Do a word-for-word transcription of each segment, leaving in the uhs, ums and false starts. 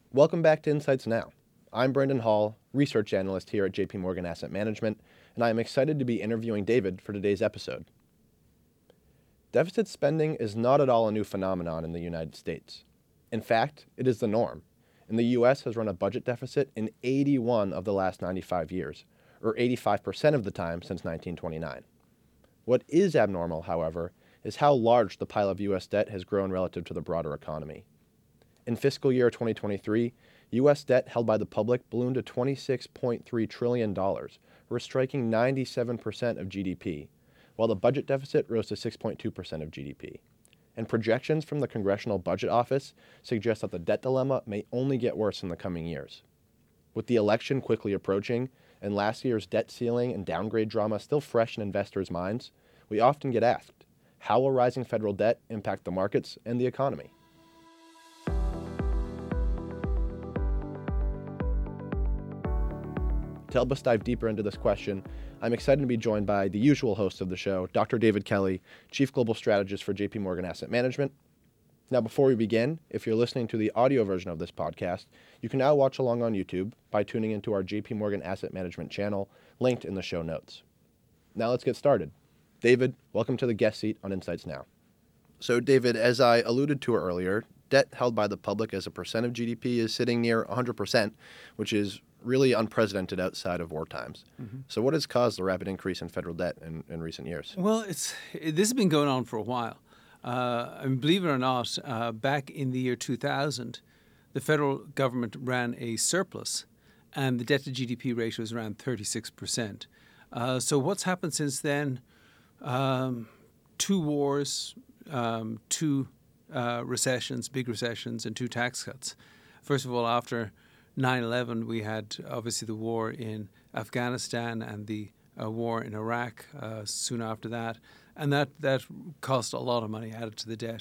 Welcome back to Insights Now. I'm Brendan Hall, research analyst here at J P Morgan Asset Management, and I am excited to be interviewing David for today's episode. Deficit spending is not at all a new phenomenon in the United States. In fact, it is the norm, and the U S has run a budget deficit in eighty-one of the last ninety-five years, or eighty-five percent of the time since nineteen twenty-nine. What is abnormal, however, is how large the pile of U S debt has grown relative to the broader economy. In fiscal year twenty twenty-three, U S debt held by the public ballooned to twenty-six point three trillion dollars, or striking ninety-seven percent of G D P, while the budget deficit rose to six point two percent of G D P. And projections from the Congressional Budget Office suggest that the debt dilemma may only get worse in the coming years. With the election quickly approaching, and last year's debt ceiling and downgrade drama still fresh in investors' minds, we often get asked, how will rising federal debt impact the markets and the economy? To help us dive deeper into this question, I'm excited to be joined by the usual host of the show, Doctor David Kelly, Chief Global Strategist for J P Morgan Asset Management. Now, before we begin, if you're listening to the audio version of this podcast, you can now watch along on YouTube by tuning into our J P Morgan Asset Management channel, linked in the show notes. Now let's get started. David, welcome to the guest seat on Insights Now. So, David, as I alluded to earlier, debt held by the public as a percent of G D P is sitting near one hundred percent, which is really unprecedented outside of war times. Mm-hmm. So what has caused the rapid increase in federal debt in, in recent years? Well, it's it, this has been going on for a while. Uh, and believe it or not, uh, back in the year two thousand, the federal government ran a surplus, and the debt to G D P ratio was around thirty-six percent. Uh, so what's happened since then? Um, two wars, um, two uh, recessions, big recessions, and two tax cuts. First of all, after nine eleven, we had obviously the war in Afghanistan and the uh, war in Iraq uh, soon after that. And that, that cost a lot of money added to the debt.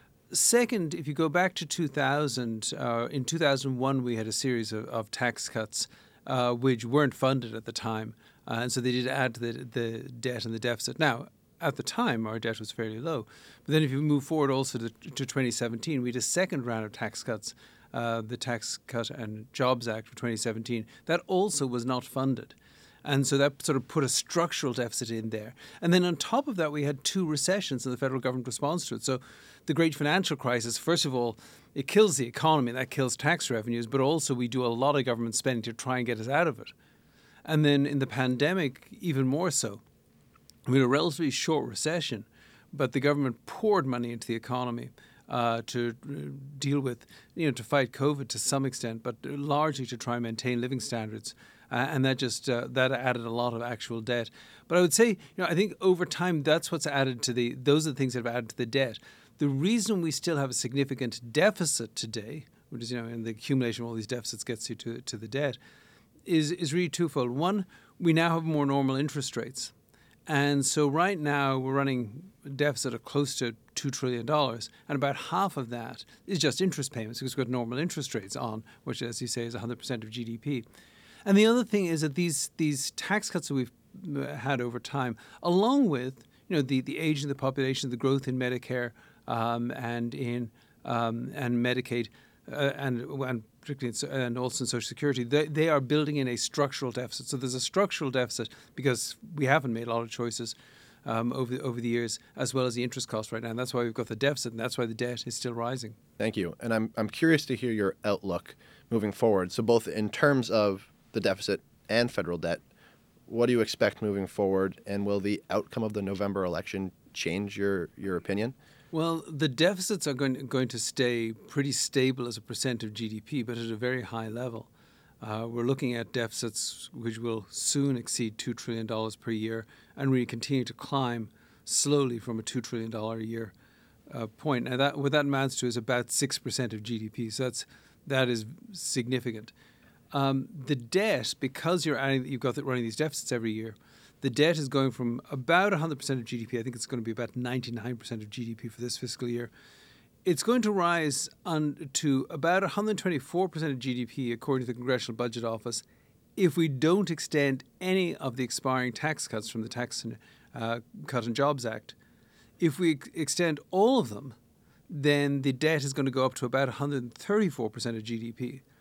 Second, if you go back to two thousand, uh, in two thousand one, we had a series of, of tax cuts uh, which weren't funded at the time. Uh, and so they did add to the, the debt and the deficit. Now, at the time, our debt was fairly low. But then if you move forward also to, to twenty seventeen, we had a second round of tax cuts. Uh, the Tax Cut and Jobs Act of twenty seventeen, that also was not funded. And so that sort of put a structural deficit in there. And then on top of that, we had two recessions and the federal government responds to it. So the great financial crisis, first of all, it kills the economy, that kills tax revenues, but also we do a lot of government spending to try and get us out of it. And then in the pandemic, even more so. We had a relatively short recession, but the government poured money into the economy. Uh, to uh, deal with, you know, to fight COVID to some extent, but largely to try and maintain living standards. Uh, and that just, uh, that added a lot of actual debt. But I would say, you know, I think over time, that's what's added to the, those are the things that have added to the debt. The reason we still have a significant deficit today, which is, you know, and the accumulation of all these deficits gets you to, to the debt, is, is really twofold. One, we now have more normal interest rates. And so right now we're running a deficit of close to two trillion dollars, and about half of that is just interest payments because we've got normal interest rates on, which, as you say, is one hundred percent of G D P. And the other thing is that these these tax cuts that we've had over time, along with, you know, the, the age of the population, the growth in Medicare um, and in um, and Medicaid, uh, and and particularly in, and also in Social Security, they, they are building in a structural deficit. So there's a structural deficit because we haven't made a lot of choices um, over over the years, as well as the interest cost right now. And that's why we've got the deficit, and that's why the debt is still rising. Thank you. And I'm I'm curious to hear your outlook moving forward. So both in terms of the deficit and federal debt, what do you expect moving forward? And will the outcome of the November election change your, your opinion? Well, the deficits are going, going to stay pretty stable as a percent of G D P, but at a very high level. Uh, we're looking at deficits which will soon exceed two trillion dollars per year and really continue to climb slowly from a two trillion dollars a year uh, point. Now, that, what that amounts to is about six percent of G D P, so that's, that is significant. Um, the debt, because you're adding, you've got the, running these deficits every year, the debt is going from about one hundred percent of G D P. I think it's going to be about ninety-nine percent of G D P for this fiscal year. It's going to rise on to about one hundred twenty-four percent of G D P, according to the Congressional Budget Office, if we don't extend any of the expiring tax cuts from the Tax and, uh, Cut and Jobs Act. If we ex- extend all of them, then the debt is going to go up to about one hundred thirty-four percent of G D P.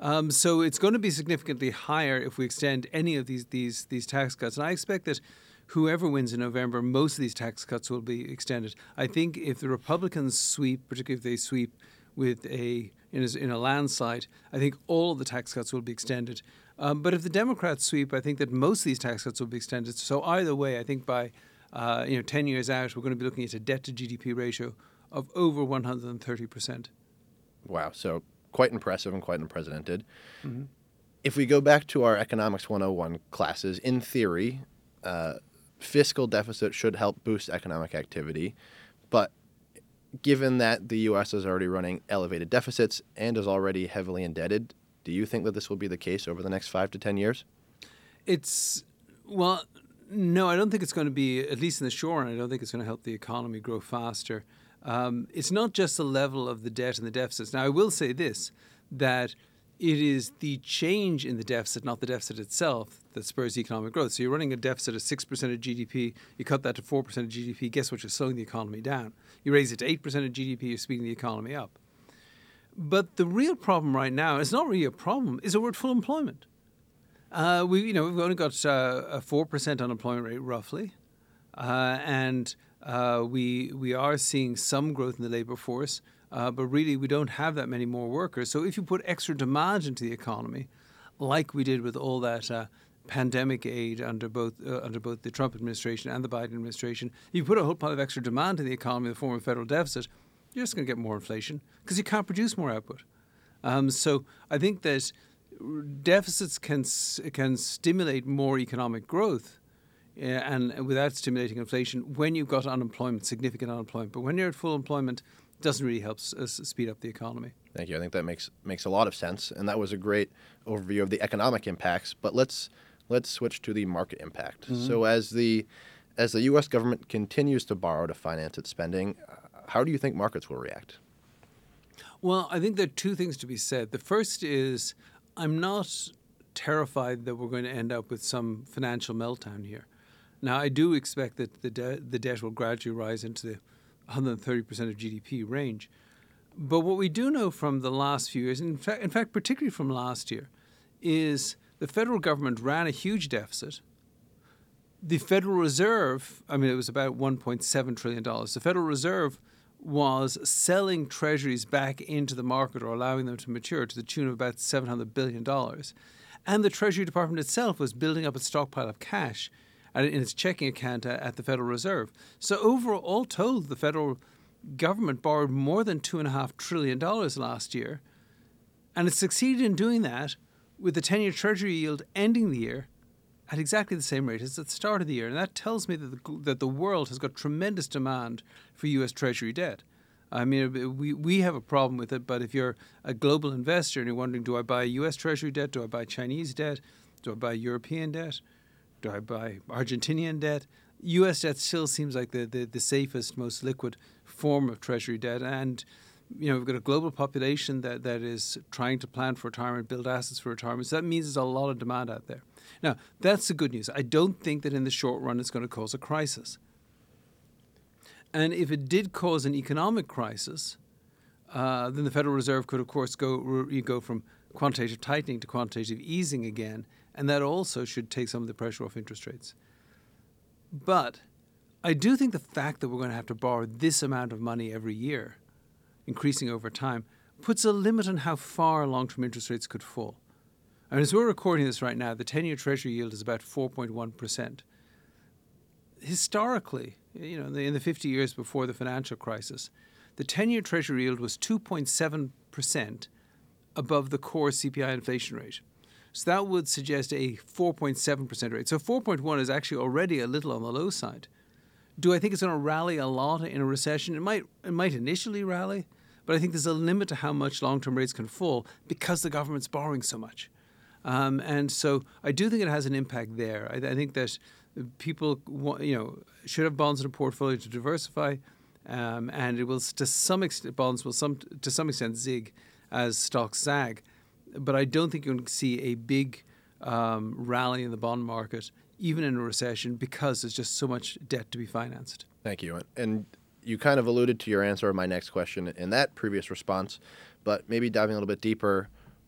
Um, so it's going to be significantly higher if we extend any of these these these tax cuts. And I expect that whoever wins in November, most of these tax cuts will be extended. I think if the Republicans sweep, particularly if they sweep with a in a, in a landslide, I think all of the tax cuts will be extended. Um, but if the Democrats sweep, I think that most of these tax cuts will be extended. So either way, I think by uh, you know ten years out, we're going to be looking at a debt to G D P ratio of over one hundred thirty percent. Wow. So quite impressive and quite unprecedented. Mm-hmm. If we go back to our Economics one oh one classes, in theory, uh, fiscal deficit should help boost economic activity. But given that the U S is already running elevated deficits and is already heavily indebted, do you think that this will be the case over the next five to ten years? It's, well, no, I don't think it's going to be, at least in the short run, I don't think it's going to help the economy grow faster. Um, it's not just the level of the debt and the deficits. Now, I will say this, that it is the change in the deficit, not the deficit itself, that spurs economic growth. So you're running a deficit of six percent of G D P, you cut that to four percent of G D P, guess what? You're slowing the economy down. You raise it to eight percent of G D P, you're speeding the economy up. But the real problem right now, it's not really a problem, is that we're at full employment. Uh, we, you know, we've only got uh, a four percent unemployment rate roughly, uh, and uh, we we are seeing some growth in the labour force, uh, but really we don't have that many more workers. So if you put extra demand into the economy, like we did with all that uh, pandemic aid under both uh, under both the Trump administration and the Biden administration, you put a whole pile of extra demand in the economy in the form of federal deficit, you're just going to get more inflation because you can't produce more output. Um, so I think that deficits can can stimulate more economic growth, uh, and without stimulating inflation when you've got unemployment, significant unemployment. But when you're at full employment, it doesn't really help s- speed up the economy. Thank you. I think that makes makes a lot of sense, and that was a great overview of the economic impacts. But let's let's switch to the market impact. Mm-hmm. So as the as the U S government continues to borrow to finance its spending, how do you think markets will react? Well, I think there are two things to be said. The first is I'm not terrified that we're going to end up with some financial meltdown here. Now, I do expect that the, de- the debt will gradually rise into the one hundred thirty percent of G D P range. But what we do know from the last few years, in fact, in fact, particularly from last year, is the federal government ran a huge deficit. The Federal Reserve, I mean, it was about one point seven trillion dollars. The Federal Reserve was selling treasuries back into the market or allowing them to mature to the tune of about seven hundred billion dollars. And the Treasury Department itself was building up a stockpile of cash in its checking account at the Federal Reserve. So overall, all told, the federal government borrowed more than two point five trillion dollars last year. And it succeeded in doing that with the ten-year Treasury yield ending the year at exactly the same rate as at the start of the year. And that tells me that the, that the world has got tremendous demand for U S Treasury debt. I mean, we, we have a problem with it, but if you're a global investor and you're wondering, do I buy U S Treasury debt? Do I buy Chinese debt? Do I buy European debt? Do I buy Argentinian debt? U S debt still seems like the, the, the safest, most liquid form of Treasury debt. And, you know, we've got a global population that, that is trying to plan for retirement, build assets for retirement. So that means there's a lot of demand out there. Now, that's the good news. I don't think that in the short run it's going to cause a crisis. And if it did cause an economic crisis, uh, then the Federal Reserve could, of course, go you go from quantitative tightening to quantitative easing again, and that also should take some of the pressure off interest rates. But I do think the fact that we're going to have to borrow this amount of money every year, increasing over time, puts a limit on how far long-term interest rates could fall. And as we're recording this right now, the ten-year Treasury yield is about four point one percent. Historically, you know, in the, in the fifty years before the financial crisis, the ten-year Treasury yield was two point seven percent above the core C P I inflation rate. So that would suggest a four point seven percent rate. So four point one is actually already a little on the low side. Do I think it's going to rally a lot in a recession? It might, it might initially rally, but I think there's a limit to how much long-term rates can fall because the government's borrowing so much. Um, and so I do think it has an impact there. I, I think that people, you know, should have bonds in a portfolio to diversify, um, and it will, to some extent, bonds will some to some extent zig as stocks sag. But I don't think you're going to see a big um, rally in the bond market, even in a recession, because there's just so much debt to be financed. Thank you. And you kind of alluded to your answer of my next question in that previous response, but maybe diving a little bit deeper,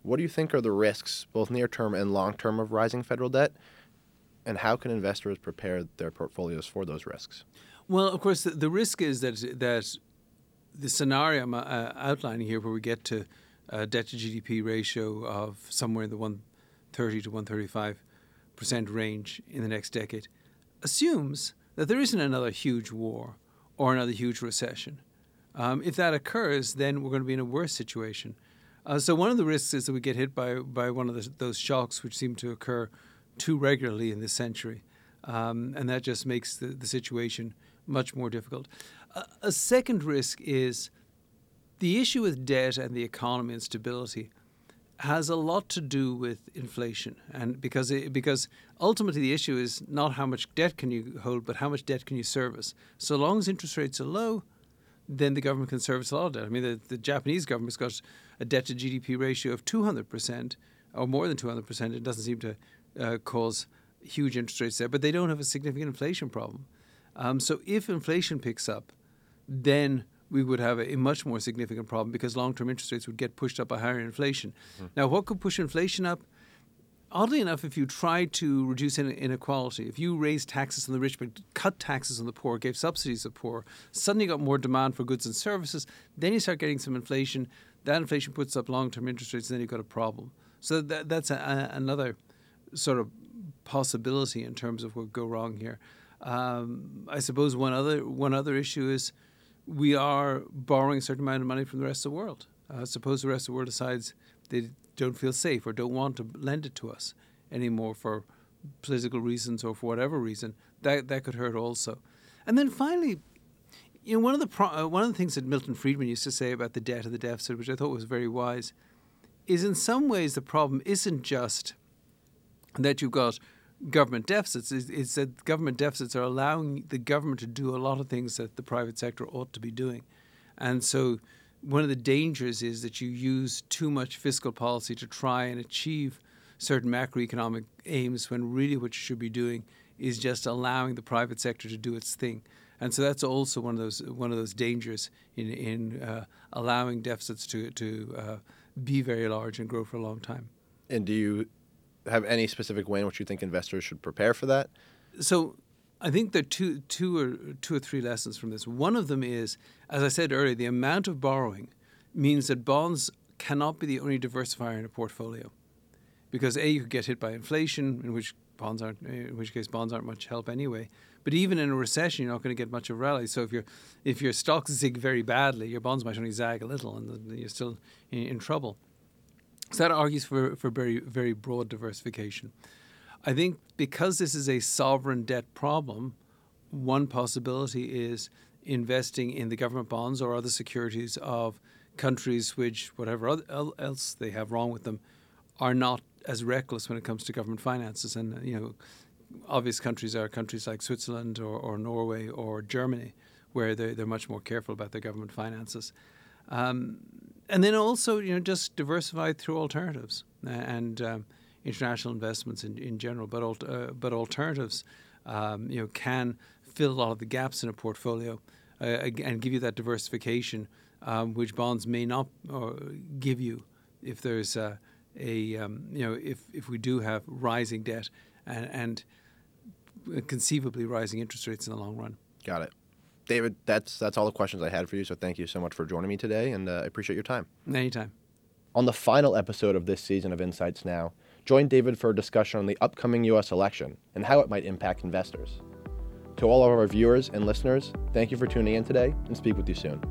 what do you think are the risks, both near-term and long-term, of rising federal debt? And how can investors prepare their portfolios for those risks? Well, of course, the, the risk is that that the scenario I'm uh, outlining here, where we get to a debt to G D P ratio of somewhere in the one thirty to one thirty-five percent range in the next decade, assumes that there isn't another huge war or another huge recession. Um, if that occurs, then we're going to be in a worse situation. Uh, so one of the risks is that we get hit by by one of the, those shocks which seem to occur too regularly in this century, um, and that just makes the, the situation much more difficult. Uh, a second risk is the issue with debt and the economy and stability has a lot to do with inflation, and because it, because ultimately the issue is not how much debt can you hold, but how much debt can you service. So long as interest rates are low, then the government can service a lot of debt. I mean, the, the Japanese government's got a debt to G D P ratio of two hundred percent or more than two hundred percent. It doesn't seem to uh, cause huge interest rates there, but they don't have a significant inflation problem. Um, so if inflation picks up, then we would have a, a much more significant problem, because long-term interest rates would get pushed up by higher inflation. Mm. Now, what could push inflation up? Oddly enough, if you try to reduce inequality, if you raise taxes on the rich but cut taxes on the poor, gave subsidies to the poor, suddenly got more demand for goods and services, then you start getting some inflation. That inflation puts up long-term interest rates, and then you've got a problem. So that, that's a, a, another sort of possibility in terms of what could go wrong here. Um, I suppose one other one other issue is we are borrowing a certain amount of money from the rest of the world. Uh, suppose the rest of the world decides they don't feel safe or don't want to lend it to us anymore for political reasons or for whatever reason. That that could hurt also. And then finally, you know, one of the pro- uh, one of the things that Milton Friedman used to say about the debt and the deficit, which I thought was very wise, is in some ways the problem isn't just that you've got government deficits. It's, it's that government deficits are allowing the government to do a lot of things that the private sector ought to be doing. And so one of the dangers is that you use too much fiscal policy to try and achieve certain macroeconomic aims, when really what you should be doing is just allowing the private sector to do its thing. And so that's also one of those one of those dangers in in uh, allowing deficits to to uh, be very large and grow for a long time. And do you have any specific way in which you think investors should prepare for that? So I think there are two, two, or, two or three lessons from this. One of them is, as I said earlier, the amount of borrowing means that bonds cannot be the only diversifier in a portfolio. Because A, you could get hit by inflation, in which bonds aren't, in which case bonds aren't much help anyway. But even in a recession, you're not going to get much of a rally. So if your if your stocks zig very badly, your bonds might only zag a little, and you're still in, in trouble. So that argues for, for very, very broad diversification. I think because this is a sovereign debt problem, one possibility is investing in the government bonds or other securities of countries which, whatever else they have wrong with them, are not as reckless when it comes to government finances. And, you know, obvious countries are countries like Switzerland or, or Norway or Germany, where they're, they're much more careful about their government finances. Um, and then also, you know, just diversify through alternatives and um, international investments in, in general. But alt- uh, but alternatives, um, you know, can fill a lot of the gaps in a portfolio uh, and give you that diversification, um, which bonds may not uh, give you if there's uh, a um, you know if if we do have rising debt and, and conceivably rising interest rates in the long run. Got it. David, that's that's all the questions I had for you, so thank you so much for joining me today, and uh, I appreciate your time. Anytime. On the final episode of this season of Insights Now, join David for a discussion on the upcoming U S election and how it might impact investors. To all of our viewers and listeners, thank you for tuning in today, and speak with you soon.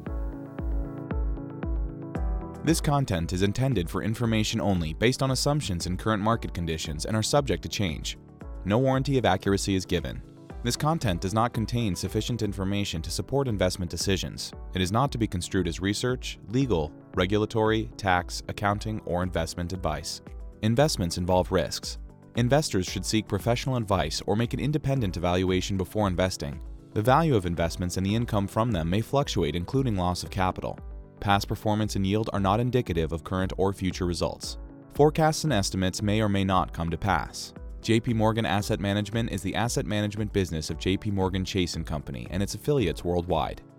This content is intended for information only, based on assumptions and current market conditions, and are subject to change. No warranty of accuracy is given. This content does not contain sufficient information to support investment decisions. It is not to be construed as research, legal, regulatory, tax, accounting, or investment advice. Investments involve risks. Investors should seek professional advice or make an independent evaluation before investing. The value of investments and the income from them may fluctuate, including loss of capital. Past performance and yield are not indicative of current or future results. Forecasts and estimates may or may not come to pass. J P Morgan Asset Management is the asset management business of J P Morgan Chase and Company and its affiliates worldwide.